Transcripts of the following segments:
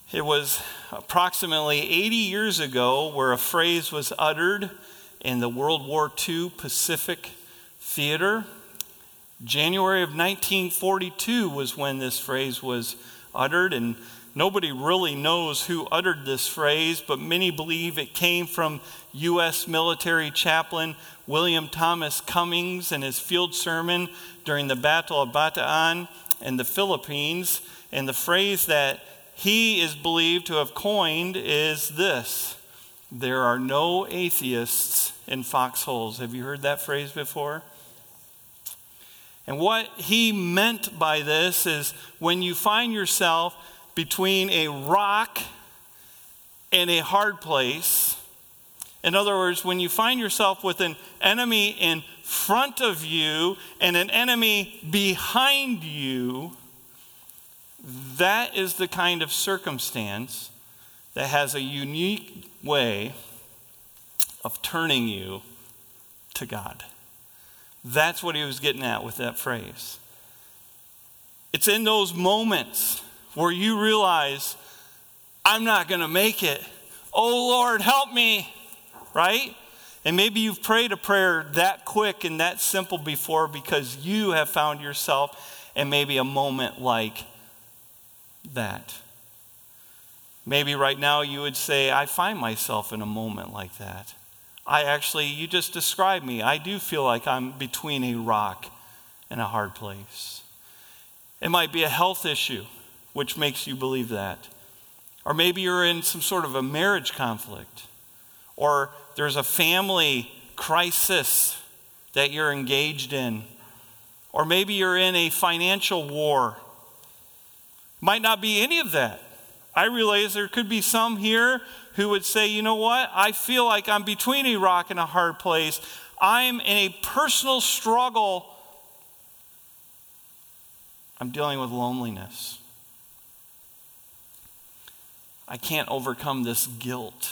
It was approximately 80 years ago where a phrase was uttered in the World War II Pacific Theater. January of 1942 was when this phrase was uttered, and nobody really knows who uttered this phrase, but many believe it came from U.S. military chaplain William Thomas Cummings in his field sermon during the Battle of Bataan in the Philippines. And the phrase that he is believed to have coined is this: "There are no atheists in foxholes." Have you heard that phrase before? And what he meant by this is when you find yourself between a rock and a hard place. In other words, when you find yourself with an enemy in front of you and an enemy behind you, that is the kind of circumstance that has a unique way of turning you to God. That's what he was getting at with that phrase. It's in those moments where you realize, I'm not going to make it. Oh Lord, help me, right? And maybe you've prayed a prayer that quick and that simple before because you have found yourself in maybe a moment like that. Maybe right now you would say, I find myself in a moment like that. You just described me. I do feel like I'm between a rock and a hard place. It might be a health issue, which makes you believe that. Or maybe you're in some sort of a marriage conflict. Or there's a family crisis that you're engaged in. Or maybe you're in a financial war. Might not be any of that. I realize there could be some here who would say, you know what? I feel like I'm between a rock and a hard place. I'm in a personal struggle. I'm dealing with loneliness. I can't overcome this guilt.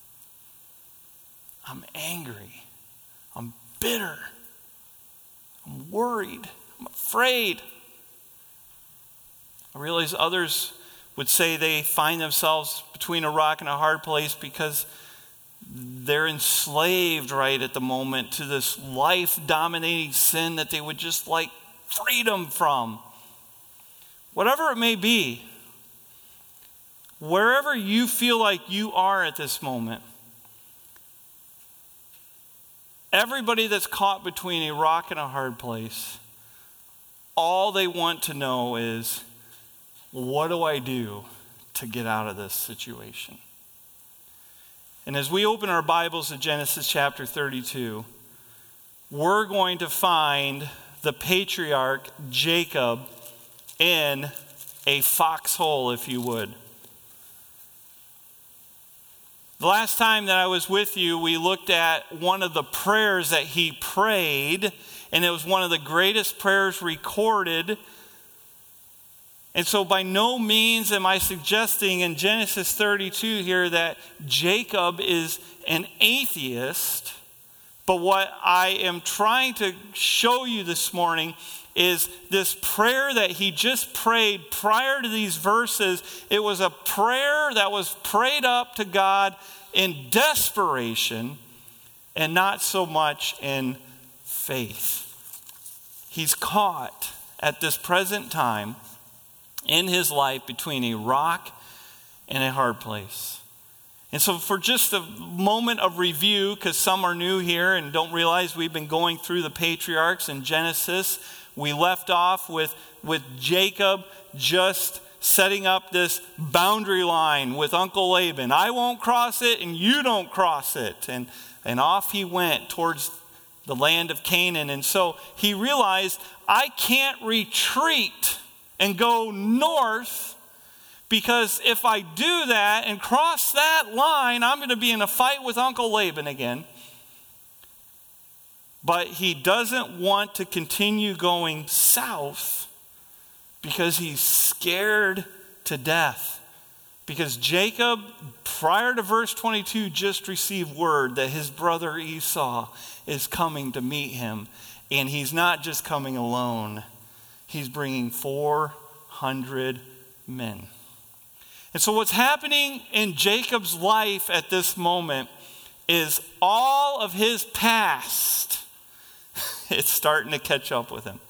I'm angry. I'm bitter. I'm worried. I'm afraid. I realize others would say they find themselves between a rock and a hard place because they're enslaved right at the moment to this life-dominating sin that they would just like freedom from. Whatever it may be, wherever you feel like you are at this moment, everybody that's caught between a rock and a hard place, all they want to know is, what do I do to get out of this situation? And as we open our Bibles to Genesis chapter 32, we're going to find the patriarch Jacob in a foxhole, if you would. The last time that I was with you, we looked at one of the prayers that he prayed, and it was one of the greatest prayers recorded. And so by no means am I suggesting in Genesis 32 here that Jacob is an atheist. But what I am trying to show you this morning is this prayer that he just prayed prior to these verses. It was a prayer that was prayed up to God in desperation and not so much in faith. He's caught at this present time in his life between a rock and a hard place. And so for just a moment of review, because some are new here and don't realize we've been going through the patriarchs in Genesis, we left off with Jacob just setting up this boundary line with Uncle Laban. I won't cross it and you don't cross it. And off he went towards the land of Canaan. And so he realized, I can't retreat and go north, because if I do that and cross that line, I'm going to be in a fight with Uncle Laban again. But he doesn't want to continue going south because he's scared to death. Because Jacob, prior to verse 22, just received word that his brother Esau is coming to meet him. And he's not just coming alone. He's bringing 400 men. And so what's happening in Jacob's life at this moment is all of his past, it's starting to catch up with him.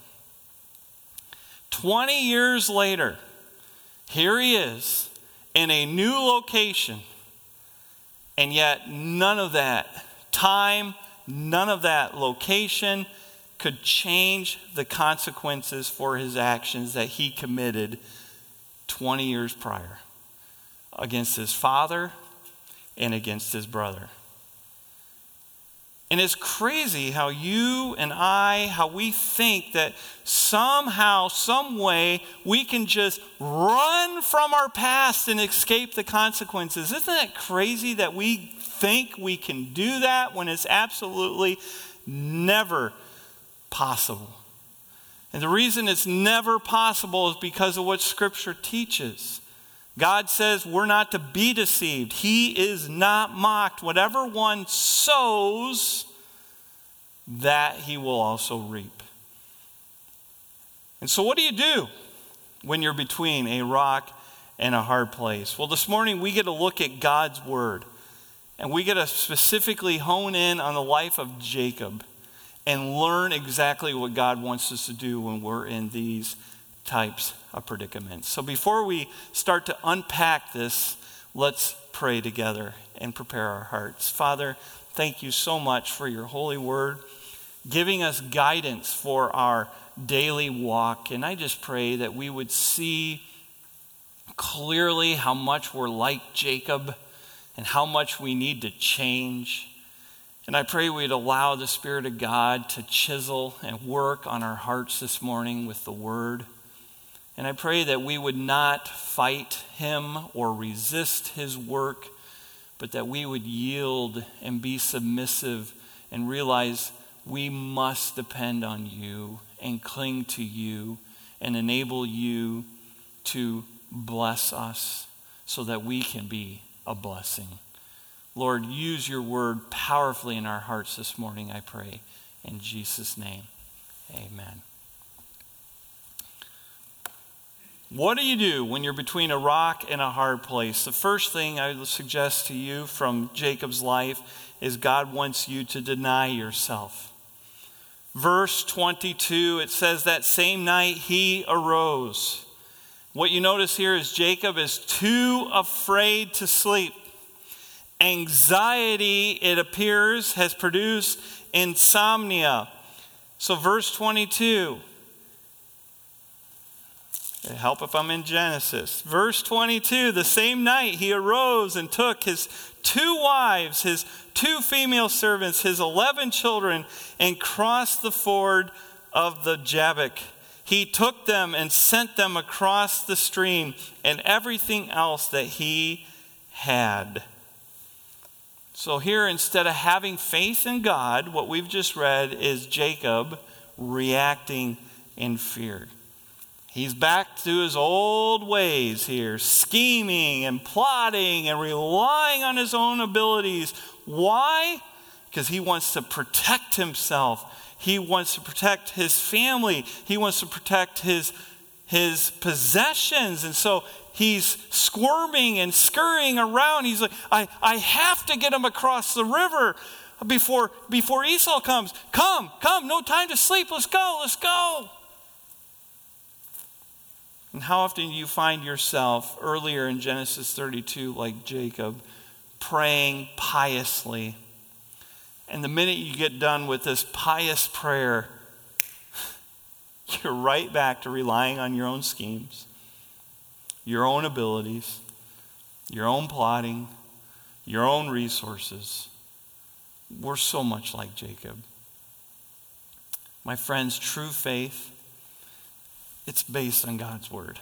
20 years later, here he is in a new location, and yet none of that time, none of that location could change the consequences for his actions that he committed 20 years prior against his father and against his brother. And it's crazy how you and I, how we think that somehow, some way, we can just run from our past and escape the consequences. Isn't that crazy that we think we can do that when it's absolutely never possible? And the reason it's never possible is because of what Scripture teaches. God says we're not to be deceived. He is not mocked. Whatever one sows, that he will also reap. And so what do you do when you're between a rock and a hard place? Well, this morning we get to look at God's word. And we get to specifically hone in on the life of Jacob and learn exactly what God wants us to do when we're in these types of predicaments. So before we start to unpack this, let's pray together and prepare our hearts. Father, thank you so much for your holy word, giving us guidance for our daily walk. And I just pray that we would see clearly how much we're like Jacob and how much we need to change. And I pray we'd allow the Spirit of God to chisel and work on our hearts this morning with the word. And I pray that we would not fight him or resist his work, but that we would yield and be submissive and realize we must depend on you and cling to you and enable you to bless us so that we can be a blessing. Lord, use your word powerfully in our hearts this morning, I pray. In Jesus' name, amen. What do you do when you're between a rock and a hard place? The first thing I would suggest to you from Jacob's life is God wants you to deny yourself. Verse 22, it says that same night he arose. What you notice here is Jacob is too afraid to sleep. Anxiety, it appears, has produced insomnia. So verse 22, it'll help if I'm in Genesis. Verse 22, the same night he arose and took his 2 wives, his 2 female servants, his 11 children, and crossed the ford of the Jabbok. He took them and sent them across the stream and everything else that he had. So here, instead of having faith in God, what we've just read is Jacob reacting in fear. He's back to his old ways here, scheming and plotting and relying on his own abilities. Why? Because he wants to protect himself. He wants to protect his family. He wants to protect his possessions. And so he's squirming and scurrying around. He's like, I have to get him across the river before Esau comes. Come, no time to sleep. Let's go. And how often do you find yourself earlier in Genesis 32 like Jacob, praying piously? And the minute you get done with this pious prayer, you're right back to relying on your own schemes, your own abilities, your own plotting, your own resources. We're so much like Jacob. My friends, true faith, it's based on God's word.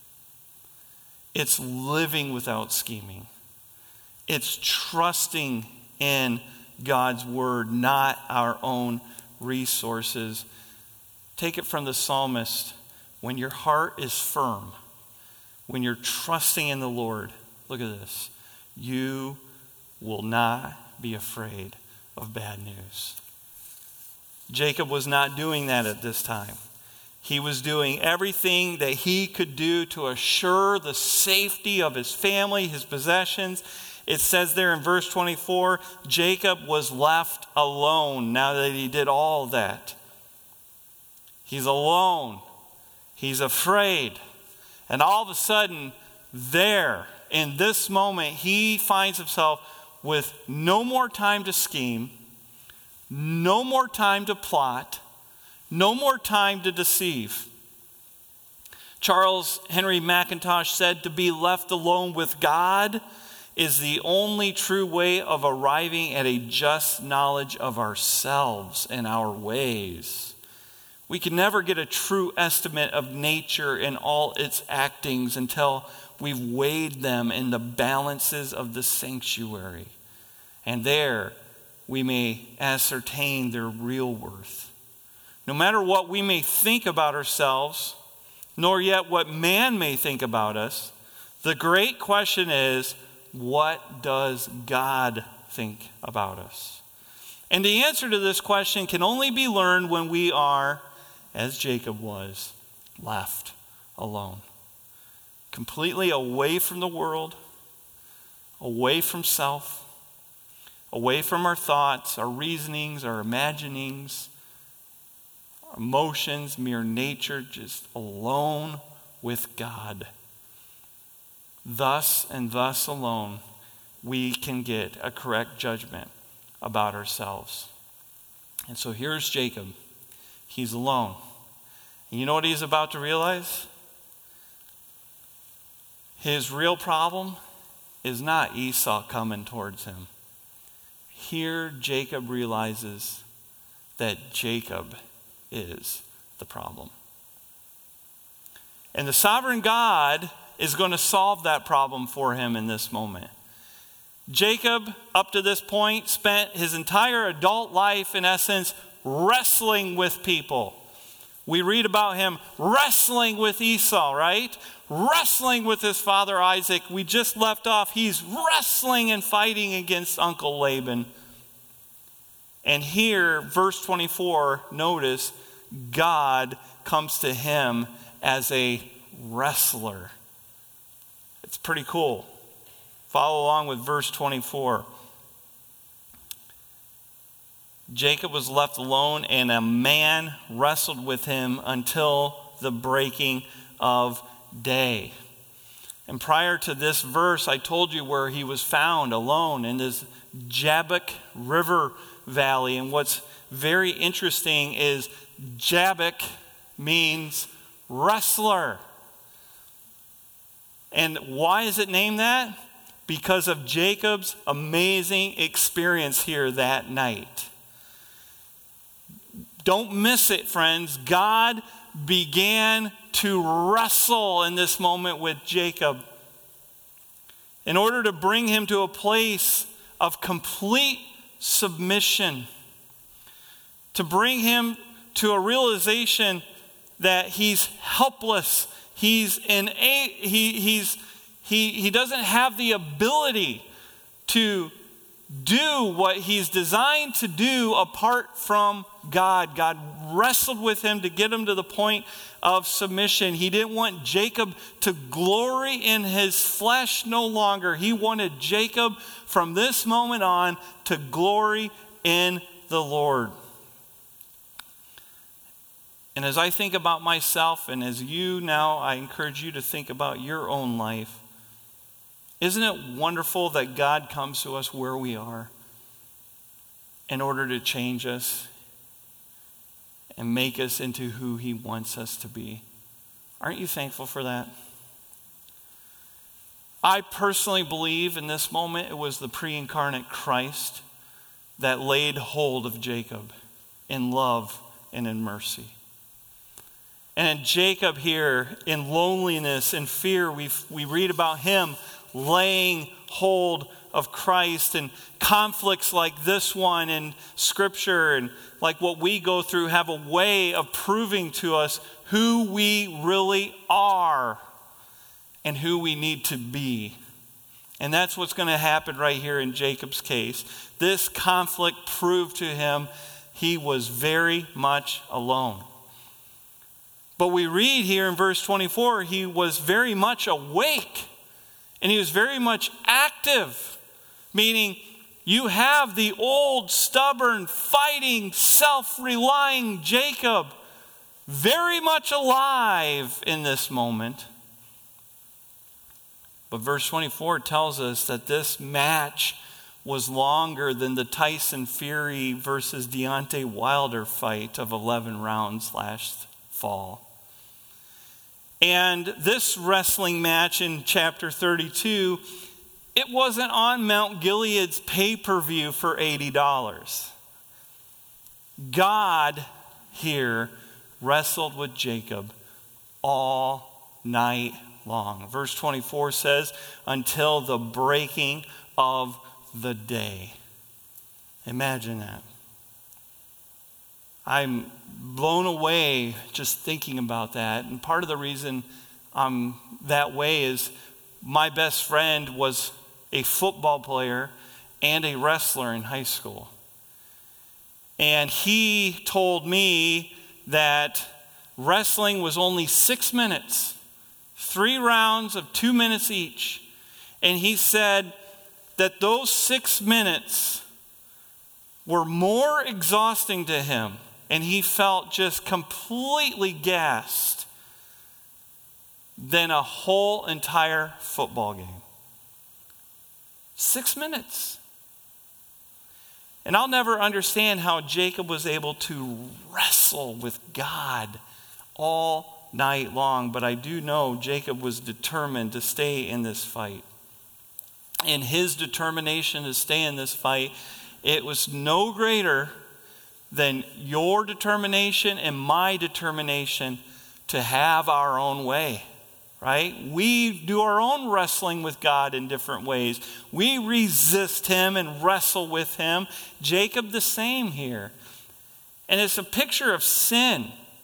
It's living without scheming. It's trusting in God's word, not our own resources. Take it from the psalmist. When your heart is firm, when you're trusting in the Lord, look at this. You will not be afraid of bad news. Jacob was not doing that at this time. He was doing everything that he could do to assure the safety of his family, his possessions. It says there in verse 24, Jacob was left alone now that he did all that. He's alone. He's afraid. And all of a sudden, there, in this moment, he finds himself with no more time to scheme, no more time to plot, no more time to deceive. Charles Henry Mackintosh said, to be left alone with God is the only true way of arriving at a just knowledge of ourselves and our ways. We can never get a true estimate of nature and all its actings until we've weighed them in the balances of the sanctuary. And there we may ascertain their real worth. No matter what we may think about ourselves, nor yet what man may think about us, the great question is, what does God think about us? And the answer to this question can only be learned when we are, as Jacob was, left alone. Completely away from the world, away from self, away from our thoughts, our reasonings, our imaginings, our emotions, mere nature, just alone with God. Thus and thus alone, we can get a correct judgment about ourselves. And so here's Jacob. He's alone. And you know what he's about to realize? His real problem is not Esau coming towards him. Here, Jacob realizes that Jacob is the problem. And the sovereign God is going to solve that problem for him in this moment. Jacob, up to this point, spent his entire adult life, in essence, wrestling with people. We read about him wrestling with Esau, right? Wrestling with his father Isaac. We just left off. He's wrestling and fighting against Uncle Laban. And here, verse 24, notice, God comes to him as a wrestler. It's pretty cool. Follow along with verse 24. Jacob was left alone, and a man wrestled with him until the breaking of day. And prior to this verse, I told you where he was found alone in this Jabbok River Valley. And what's very interesting is Jabbok means wrestler. And why is it named that? Because of Jacob's amazing experience here that night. Don't miss it, friends. God began to wrestle in this moment with Jacob in order to bring him to a place of complete submission, to bring him to a realization that he's helpless. He doesn't have the ability to do what he's designed to do apart from God. God wrestled with him to get him to the point of submission. He didn't want Jacob to glory in his flesh no longer. He wanted Jacob from this moment on to glory in the Lord. And as I think about myself, and as you now, I encourage you to think about your own life. Isn't it wonderful that God comes to us where we are in order to change us and make us into who he wants us to be? Aren't you thankful for that? I personally believe in this moment it was the pre-incarnate Christ that laid hold of Jacob in love and in mercy. And Jacob here, in loneliness and fear, we read about him laying hold of Christ, and conflicts like this one in Scripture and like what we go through have a way of proving to us who we really are and who we need to be. And that's what's going to happen right here in Jacob's case. This conflict proved to him he was very much alone. But we read here in verse 24, he was very much awake and he was very much active, meaning you have the old, stubborn, fighting, self-relying Jacob very much alive in this moment. But verse 24 tells us that this match was longer than the Tyson Fury versus Deontay Wilder fight of 11 rounds last fall. And this wrestling match in chapter 32, it wasn't on Mount Gilead's pay-per-view for $80. God here wrestled with Jacob all night long. Verse 24 says, until the breaking of the day. Imagine that. I'm blown away just thinking about that. And part of the reason I'm that way is my best friend was a football player and a wrestler in high school. And he told me that wrestling was only 6 minutes, 3 rounds of 2 minutes each. And he said that those 6 minutes were more exhausting to him, and he felt just completely gassed, than a whole entire football game. 6 minutes. And I'll never understand how Jacob was able to wrestle with God all night long, but I do know Jacob was determined to stay in this fight. And his determination to stay in this fight, it was no greater than your determination and my determination to have our own way, right? We do our own wrestling with God in different ways. We resist him and wrestle with him. Jacob the same here. And it's a picture of sin.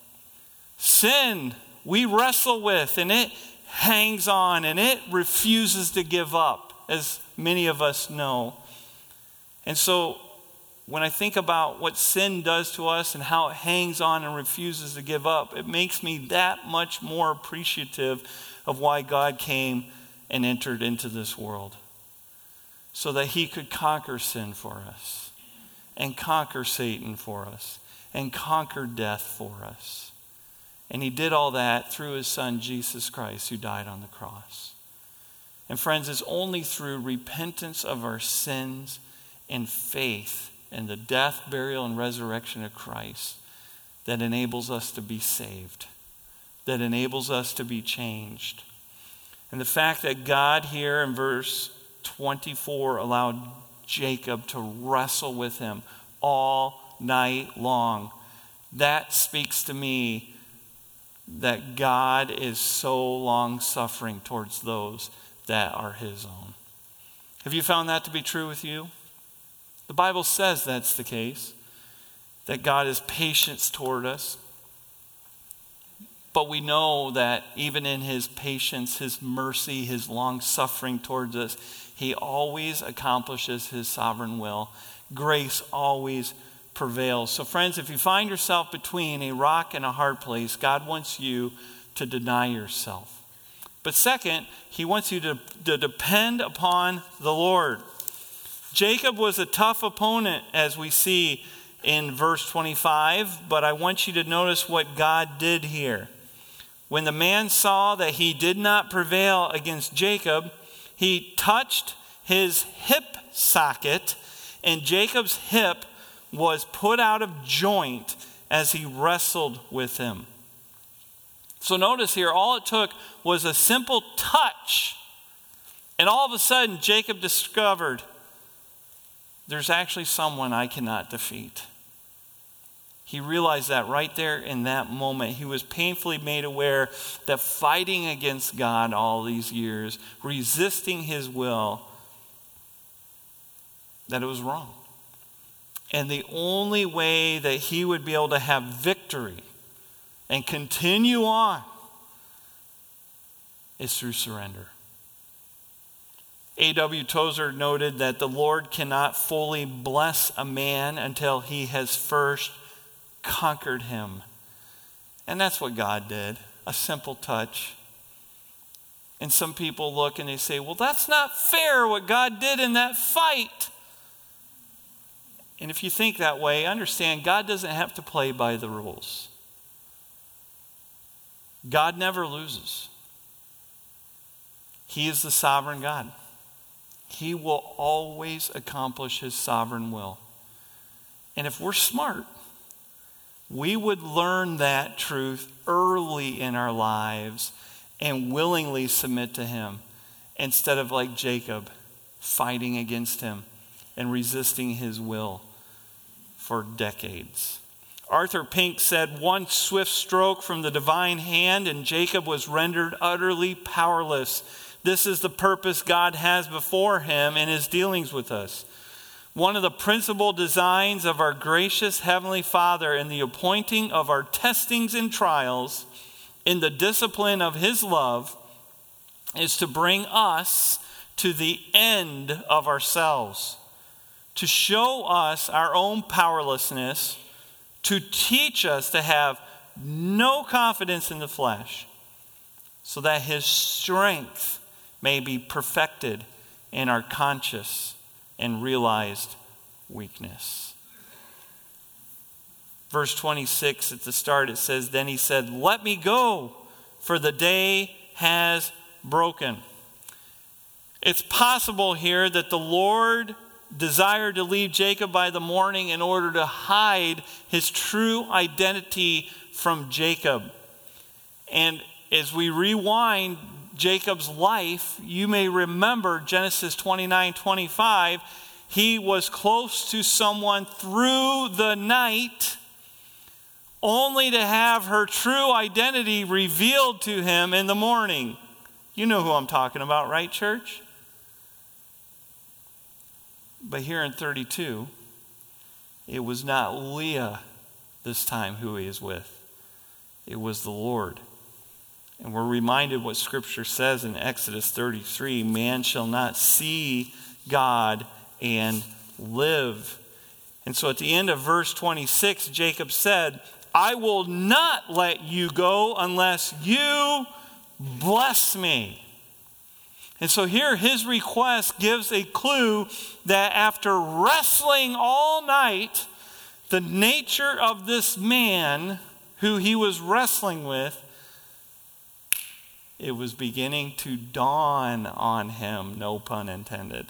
Sin we wrestle with, and it hangs on and it refuses to give up, as many of us know. And so when I think about what sin does to us and how it hangs on and refuses to give up, it makes me that much more appreciative of why God came and entered into this world, so that he could conquer sin for us and conquer Satan for us and conquer death for us. And he did all that through his son, Jesus Christ, who died on the cross. And friends, it's only through repentance of our sins and faith in the death, burial, and resurrection of Christ that enables us to be saved, that enables us to be changed. And the fact that God here in verse 24 allowed Jacob to wrestle with him all night long, that speaks to me that God is so long-suffering towards those that are his own. Have you found that to be true with you? The Bible says that's the case, that God is patient toward us. But we know that even in his patience, his mercy, his long-suffering towards us, he always accomplishes his sovereign will. Grace always prevails. So friends, if you find yourself between a rock and a hard place, God wants you to deny yourself. But second, he wants you to depend upon the Lord. Jacob was a tough opponent, as we see in verse 25, but I want you to notice what God did here. When the man saw that he did not prevail against Jacob, he touched his hip socket, and Jacob's hip was put out of joint as he wrestled with him. So notice here, all it took was a simple touch, and all of a sudden Jacob discovered, there's actually someone I cannot defeat. He realized that right there in that moment. He was painfully made aware that fighting against God all these years, resisting his will, that it was wrong. And the only way that he would be able to have victory and continue on is through surrender. A.W. Tozer noted that the Lord cannot fully bless a man until he has first conquered him. And that's what God did, a simple touch. And some people look and they say, well, that's not fair what God did in that fight. And if you think that way, understand God doesn't have to play by the rules. God never loses. He is the sovereign God. He will always accomplish his sovereign will. And if we're smart, we would learn that truth early in our lives and willingly submit to him instead of like Jacob, fighting against him and resisting his will for decades. Arthur Pink said, one swift stroke from the divine hand and Jacob was rendered utterly powerless. This is the purpose God has before him in his dealings with us. One of the principal designs of our gracious Heavenly Father in the appointing of our testings and trials in the discipline of his love is to bring us to the end of ourselves, to show us our own powerlessness, to teach us to have no confidence in the flesh, so that his strength may be perfected in our conscious and realized weakness. Verse 26 at the start, it says, then he said, let me go, for the day has broken. It's possible here that the Lord desired to leave Jacob by the morning in order to hide his true identity from Jacob. And as we rewind Jacob's life, you may remember Genesis 29:25. He was close to someone through the night, only to have her true identity revealed to him in the morning. You know who I'm talking about, right, church? But here in 32, it was not Leah this time who he is with. It was the Lord. And we're reminded what Scripture says in Exodus 33, man shall not see God and live. And so at the end of verse 26, Jacob said, I will not let you go unless you bless me. And so here his request gives a clue that after wrestling all night, the nature of this man who he was wrestling with, it was beginning to dawn on him, no pun intended.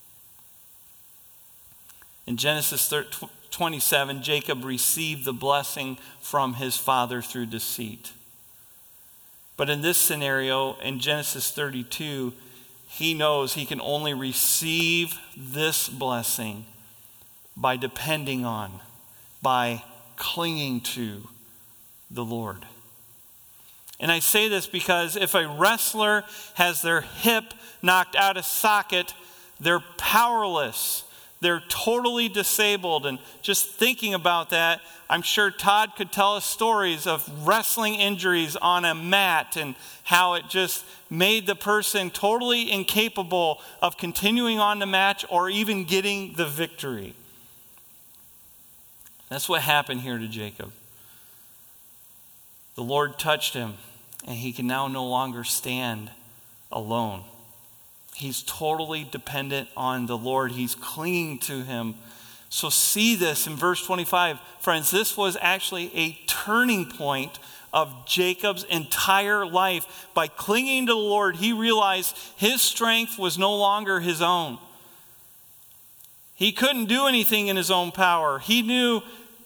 In Genesis 27, Jacob received the blessing from his father through deceit. But in this scenario, in Genesis 32, he knows he can only receive this blessing by depending on, by clinging to the Lord. And I say this because if a wrestler has their hip knocked out of socket, they're powerless. They're totally disabled. And just thinking about that, I'm sure Todd could tell us stories of wrestling injuries on a mat and how it just made the person totally incapable of continuing on the match or even getting the victory. That's what happened here to Jacob. The Lord touched him, and he can now no longer stand alone. He's totally dependent on the Lord. He's clinging to him. So see this in verse 25. Friends, this was actually a turning point of Jacob's entire life. By clinging to the Lord, he realized his strength was no longer his own. He couldn't do anything in his own power. He knew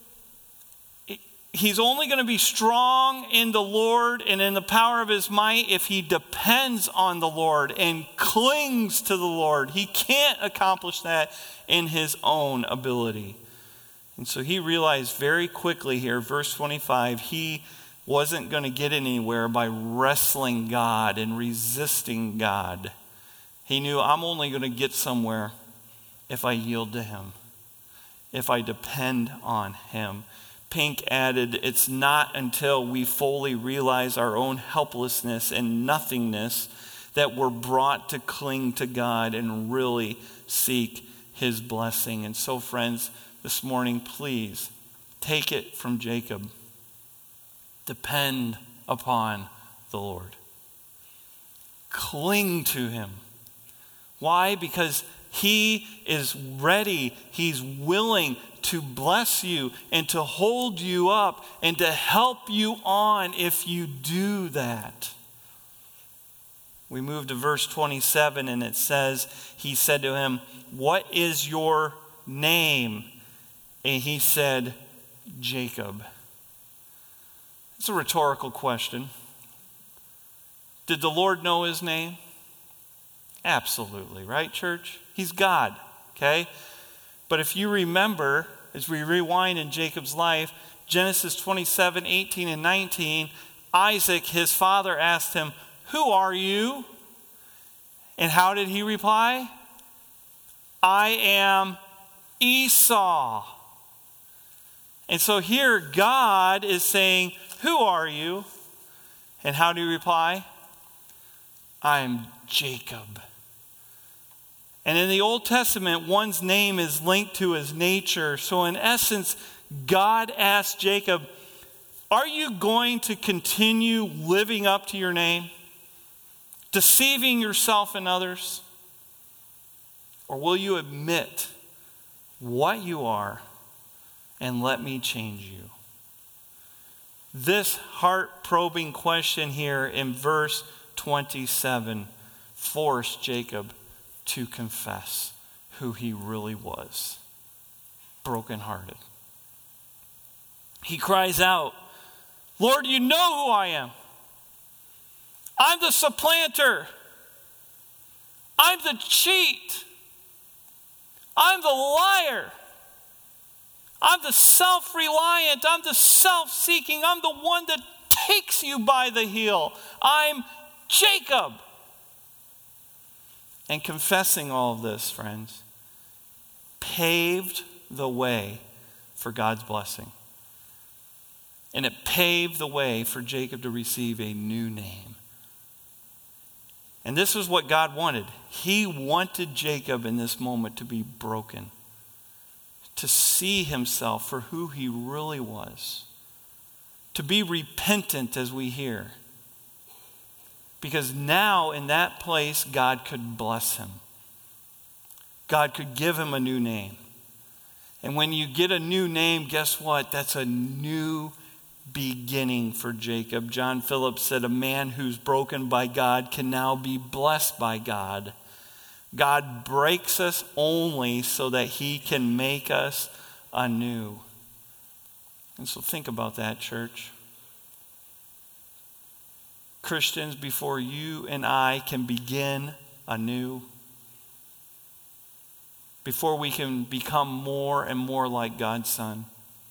he's only going to be strong in the Lord and in the power of his might if he depends on the Lord and clings to the Lord. He can't accomplish that in his own ability. And so he realized very quickly here, verse 25, he wasn't going to get anywhere by wrestling God and resisting God. He knew, I'm only going to get somewhere if I yield to him, if I depend on him. Pink added, it's not until we fully realize our own helplessness and nothingness that we're brought to cling to God and really seek his blessing. And so, friends, this morning, please take it from Jacob. Depend upon the Lord. Cling to him. Why? Because he is ready, he's willing to bless you and to hold you up and to help you on if you do that. We move to verse 27 and it says, he said to him, "What is your name?" And he said, "Jacob." It's a rhetorical question. Did the Lord know his name? Absolutely, right, church? He's God, okay? But if you remember, as we rewind in Jacob's life, Genesis 27, 18 and 19, Isaac, his father, asked him, "Who are you?" And how did he reply? "I am Esau." And so here God is saying, "Who are you?" And how do you reply? "I am Jacob." And in the Old Testament, one's name is linked to his nature. So in essence, God asked Jacob, "Are you going to continue living up to your name? Deceiving yourself and others? Or will you admit what you are and let me change you?" This heart-probing question here in verse 27 forced Jacob to confess who he really was. Brokenhearted. He cries out, "Lord, you know who I am. I'm the supplanter. I'm the cheat. I'm the liar. I'm the self-reliant. I'm the self-seeking. I'm the one that takes you by the heel. I'm Jacob." And confessing all of this, friends, paved the way for God's blessing. And it paved the way for Jacob to receive a new name. And this is what God wanted. He wanted Jacob in this moment to be broken, to see himself for who he really was, to be repentant as we hear. Because now in that place, God could bless him. God could give him a new name. And when you get a new name, guess what? That's a new beginning for Jacob. John Phillips said, "A man who's broken by God can now be blessed by God. God breaks us only so that he can make us anew." And so think about that, church. Christians, before you and I can begin anew, before we can become more and more like God's Son,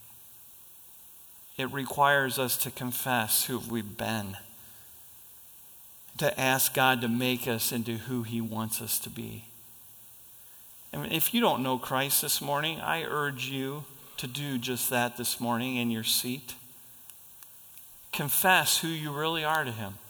it requires us to confess who we've been, to ask God to make us into who he wants us to be. And if you don't know Christ this morning, I urge you to do just that this morning in your seat. Confess who you really are to him.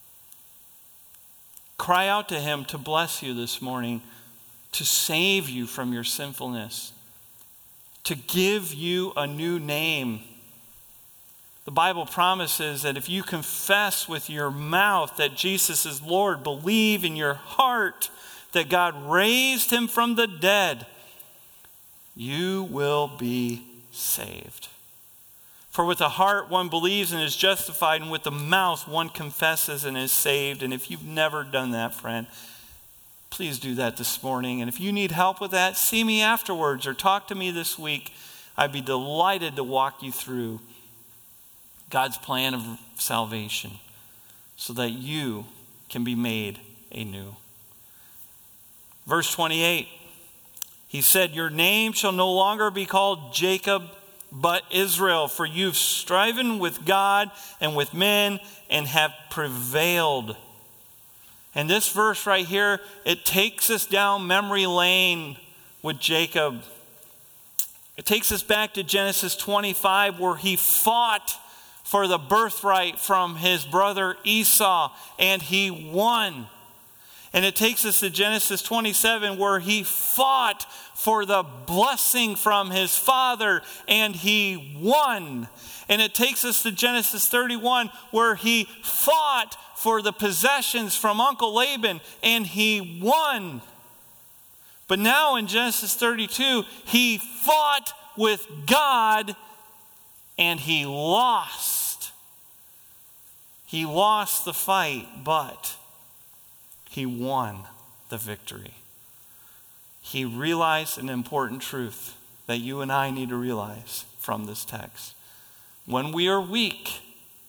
Cry out to him to bless you this morning, to save you from your sinfulness, to give you a new name. The Bible promises that if you confess with your mouth that Jesus is Lord, believe in your heart that God raised him from the dead, you will be saved. For with the heart one believes and is justified, and with the mouth one confesses and is saved. And if you've never done that, friend, please do that this morning. And if you need help with that, see me afterwards or talk to me this week. I'd be delighted to walk you through God's plan of salvation so that you can be made anew. Verse 28, he said, "Your name shall no longer be called Jacob, but Israel, for you've striven with God and with men and have prevailed." And this verse right here, it takes us down memory lane with Jacob. It takes us back to Genesis 25, where he fought for the birthright from his brother Esau, and he won. And it takes us to Genesis 27 where he fought for the blessing from his father and he won. And it takes us to Genesis 31 where he fought for the possessions from Uncle Laban and he won. But now in Genesis 32, he fought with God and he lost. He lost the fight, but he won the victory. He realized an important truth that you and I need to realize from this text. When we are weak,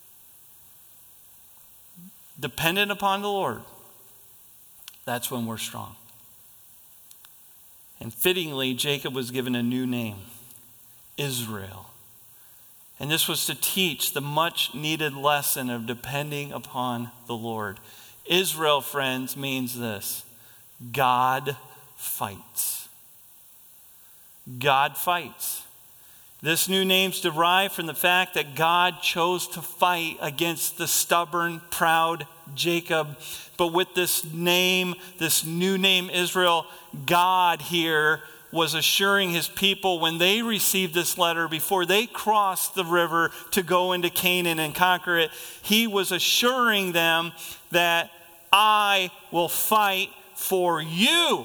dependent upon the Lord, that's when we're strong. And fittingly, Jacob was given a new name, Israel. And this was to teach the much needed lesson of depending upon the Lord. Israel, friends, means this: God fights. God fights. This new name's derived from the fact that God chose to fight against the stubborn, proud Jacob. But with this name, this new name Israel, God here was assuring his people when they received this letter, before they crossed the river to go into Canaan and conquer it, he was assuring them that I will fight for you.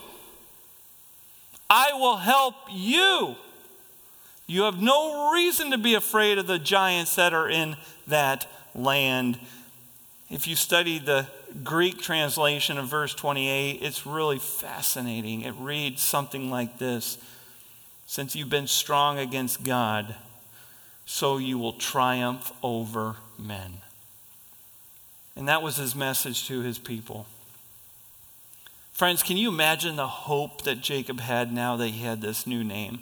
I will help you. You have no reason to be afraid of the giants that are in that land. If you study the Greek translation of verse 28, it's really fascinating. It reads something like this: since you've been strong against God, so you will triumph over men. And that was his message to his people. Friends, can you imagine the hope that Jacob had now that he had this new name?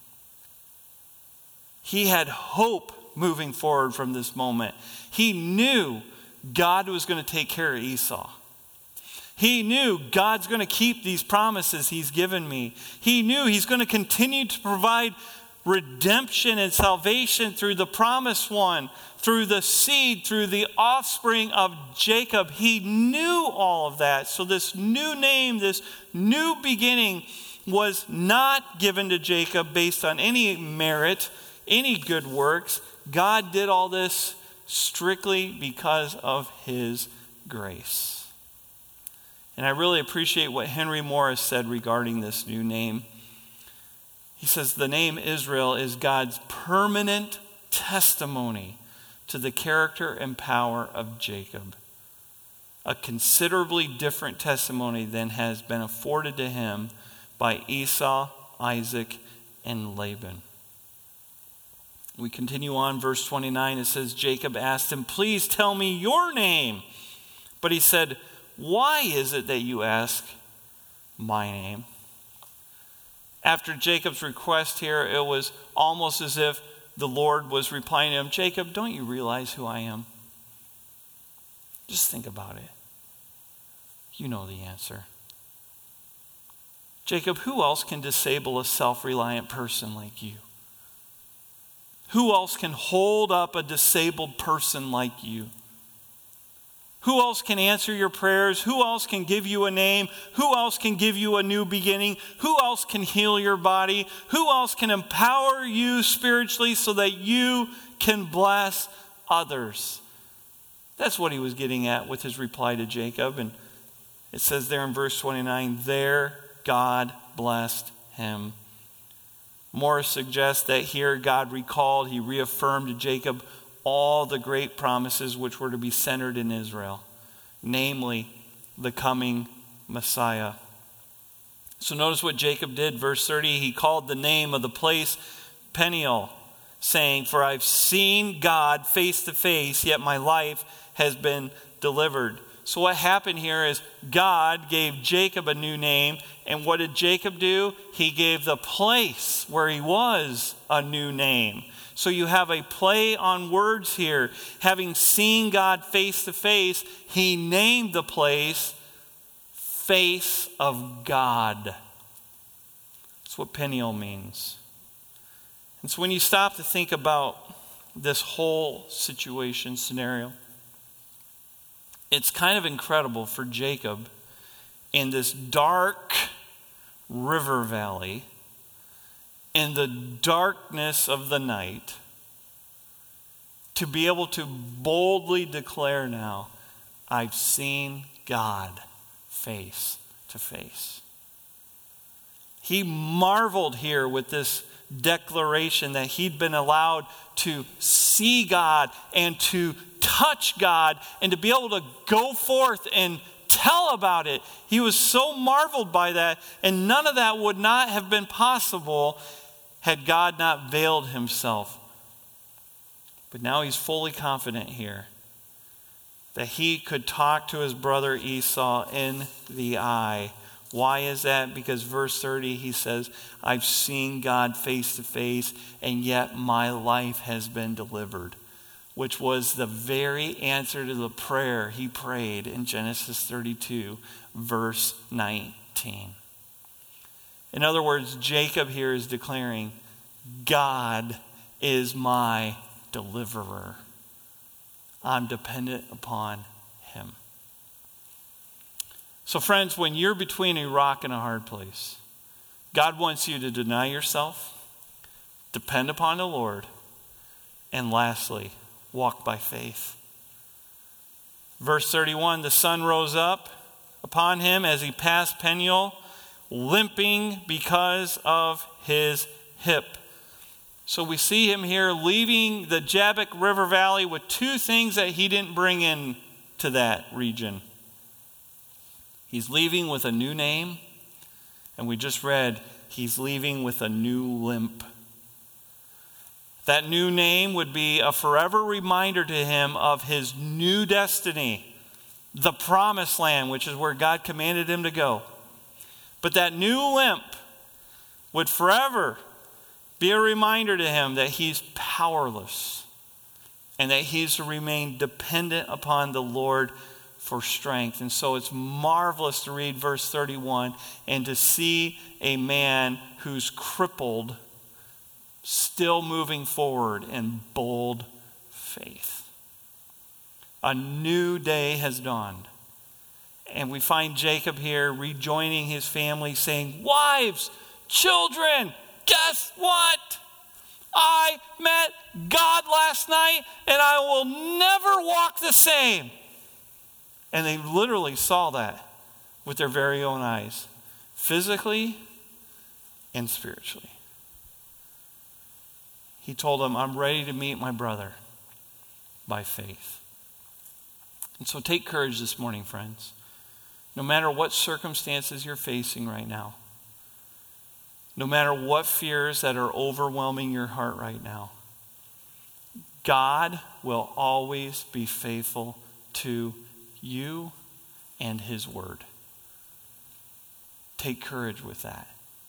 He had hope moving forward from this moment. He knew God was going to take care of Esau. He knew God's going to keep these promises he's given me. He knew he's going to continue to provide redemption and salvation through the promised one, through the seed, through the offspring of Jacob. He knew all of that. So this new name, this new beginning was not given to Jacob based on any merit, any good works. God did all this strictly because of his grace. And I really appreciate what Henry Morris said regarding this new name. He says the name Israel is God's permanent testimony to the character and power of Jacob. A considerably different testimony than has been afforded to him by Esau, Isaac, and Laban. We continue on, verse 29. It says, Jacob asked him, "Please tell me your name." But he said, "Why is it that you ask my name?" After Jacob's request here, it was almost as if the Lord was replying to him, "Jacob, don't you realize who I am? Just think about it. You know the answer. Jacob, who else can disable a self-reliant person like you? Who else can hold up a disabled person like you? Who else can answer your prayers? Who else can give you a name? Who else can give you a new beginning? Who else can heal your body? Who else can empower you spiritually so that you can bless others?" That's what he was getting at with his reply to Jacob. And it says there in verse 29, there God blessed him. Morris suggests that here God recalled, he reaffirmed to Jacob all the great promises which were to be centered in Israel, namely the coming Messiah. So notice what Jacob did. Verse 30, he called the name of the place Peniel, saying, "For I've seen God face to face, yet my life has been delivered." So what happened here is God gave Jacob a new name. And what did Jacob do? He gave the place where he was a new name. So you have a play on words here. Having seen God face to face, he named the place Face of God. That's what Peniel means. And so when you stop to think about this whole scenario, it's kind of incredible for Jacob in this dark river valley, in the darkness of the night, to be able to boldly declare now, I've seen God face to face. He marveled here with this declaration that he'd been allowed to see God and to touch God and to be able to go forth and tell about it. He was so marveled by that, and none of that would not have been possible had God not veiled himself. But now he's fully confident here that he could talk to his brother Esau in the eye. Why is that? Because verse 30, he says, I've seen God face to face, and yet my life has been delivered, which was the very answer to the prayer he prayed in Genesis 32, verse 19. In other words, Jacob here is declaring, God is my deliverer. I'm dependent upon him. So friends, when you're between a rock and a hard place, God wants you to deny yourself, depend upon the Lord, and lastly, walk by faith. Verse 31, the sun rose up upon him as he passed Peniel, limping because of his hip. So we see him here leaving the Jabbok River Valley with two things that he didn't bring in to that region. He's leaving with a new name, and we just read he's leaving with a new limp. That new name would be a forever reminder to him of his new destiny, the promised land, which is where God commanded him to go. But that new limp would forever be a reminder to him that he's powerless and that he's to remain dependent upon the Lord for strength. And so it's marvelous to read verse 31 and to see a man who's crippled still moving forward in bold faith. A new day has dawned. And we find Jacob here rejoining his family, saying, wives, children, guess what? I met God last night, and I will never walk the same. And they literally saw that with their very own eyes, physically and spiritually. He told them, I'm ready to meet my brother by faith. And so take courage this morning, friends. No matter what circumstances you're facing right now, no matter what fears that are overwhelming your heart right now, God will always be faithful to you and his word. Take courage with that.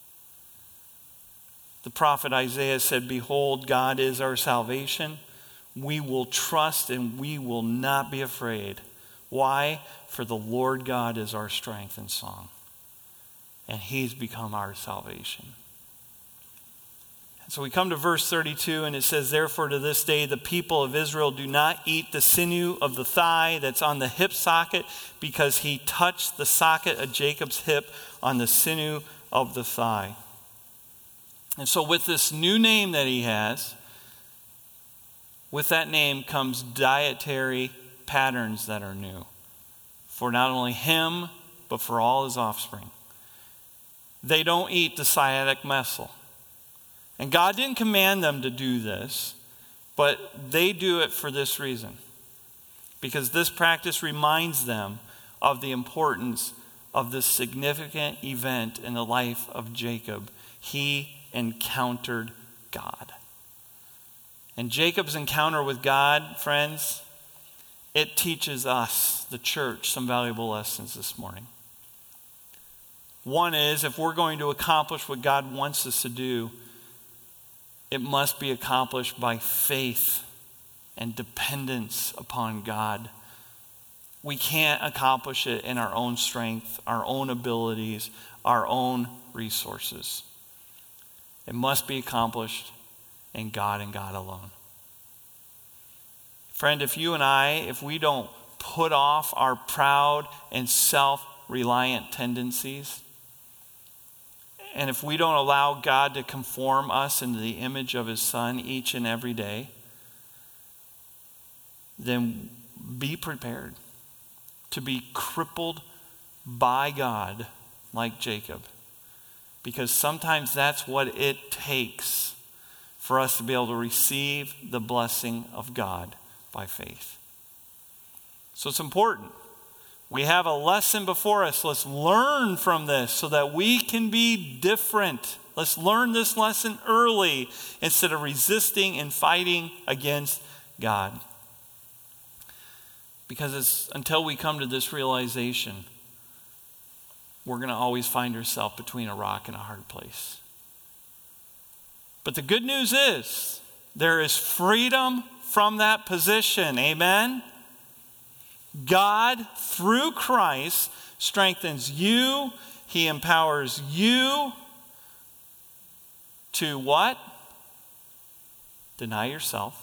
The prophet Isaiah said, behold, God is our salvation. We will trust and we will not be afraid. Why? For the Lord God is our strength and song. And he's become our salvation. So we come to verse 32, and it says, therefore to this day the people of Israel do not eat the sinew of the thigh that's on the hip socket, because he touched the socket of Jacob's hip on the sinew of the thigh. And so with this new name that he has, with that name comes dietary patterns that are new for not only him, but for all his offspring. They don't eat the sciatic muscle. And God didn't command them to do this, but they do it for this reason. Because this practice reminds them of the importance of this significant event in the life of Jacob. He encountered God. And Jacob's encounter with God, friends, it teaches us, the church, some valuable lessons this morning. One is, if we're going to accomplish what God wants us to do, it must be accomplished by faith and dependence upon God. We can't accomplish it in our own strength, our own abilities, our own resources. It must be accomplished in God and God alone. Friend, if you and I, if we don't put off our proud and self-reliant tendencies. And if we don't allow God to conform us into the image of his Son each and every day, then be prepared to be crippled by God like Jacob. Because sometimes that's what it takes for us to be able to receive the blessing of God by faith. So it's important. We have a lesson before us. Let's learn from this so that we can be different. Let's learn this lesson early instead of resisting and fighting against God. Because until we come to this realization, we're going to always find ourselves between a rock and a hard place. But the good news is there is freedom from that position. Amen? God, through Christ, strengthens you. He empowers you to what? Deny yourself.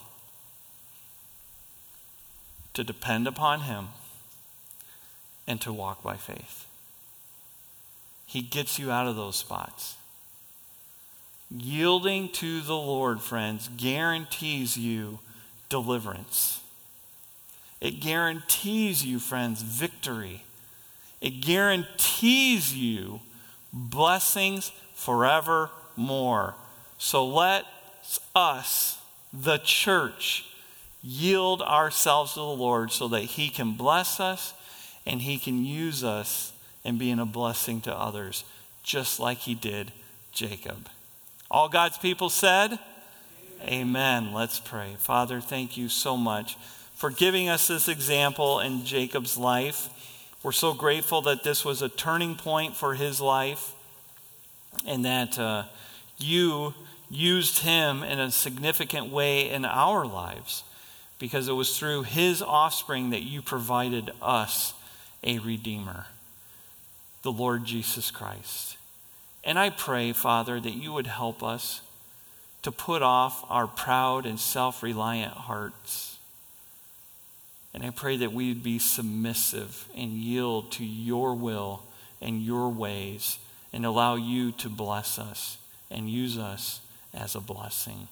To depend upon him. And to walk by faith. He gets you out of those spots. Yielding to the Lord, friends, guarantees you deliverance. It guarantees you, friends, victory. It guarantees you blessings forevermore. So let us, the church, yield ourselves to the Lord so that he can bless us and he can use us and being a blessing to others, just like he did Jacob. All God's people said, Amen. Let's pray. Father, thank you so much for giving us this example in Jacob's life. We're so grateful that this was a turning point for his life and that you used him in a significant way in our lives because it was through his offspring that you provided us a Redeemer, the Lord Jesus Christ. And I pray, Father, that you would help us to put off our proud and self-reliant hearts. And I pray that we would be submissive and yield to your will and your ways and allow you to bless us and use us as a blessing.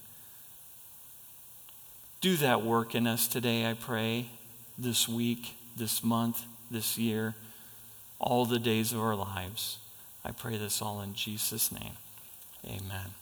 Do that work in us today, I pray, this week, this month, this year, all the days of our lives. I pray this all in Jesus' name. Amen.